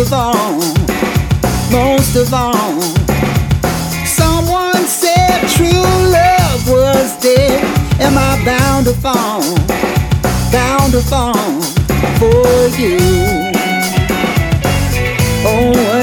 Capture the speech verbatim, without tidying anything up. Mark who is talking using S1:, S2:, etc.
S1: of all, most of all, someone said true love was dead. Am I bound to fall, bound to fall for you? Oh,